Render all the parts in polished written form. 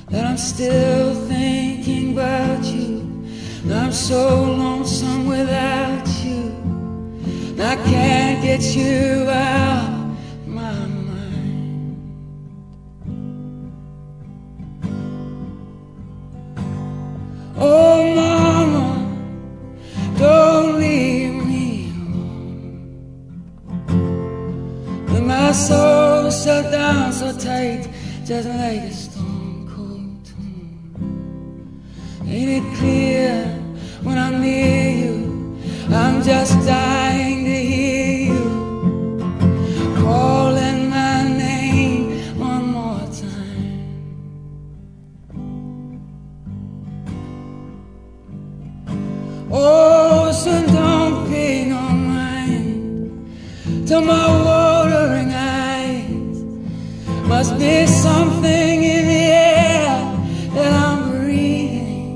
that I'm still thinking about you. I'm so lonesome without you, and I can't get you out of my mind. Oh mama, don't leave me alone. But my soul is shut down so tight, just like a stone cold tomb. Ain't it clear when I'm near you, I'm just dying to hear you calling my name one more time. Oh, so don't pay no mind to my watering eyes. Must be something in the air that I'm breathing.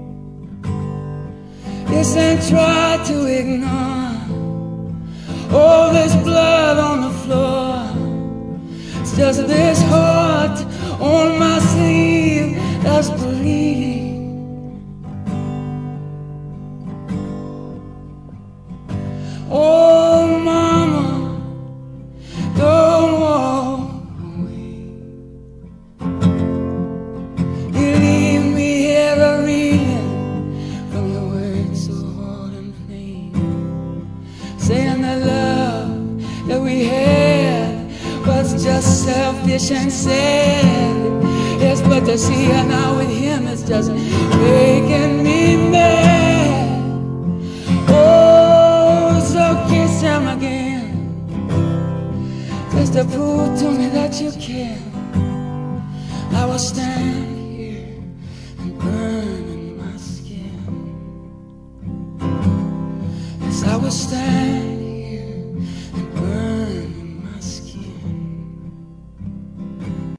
Listen, try to ignore all this blood on the floor. It's just this heart on my sleeve that's bleeding. Oh mama, don't walk away. You leave me here reeling from your words so hard and plain, saying the love that we had was just selfish and sad. Yes, but to see her now with him is just making me mad. Oh, so kiss him again, just to prove to me that you care. I will stand here and burn in my skin. Yes, I will stand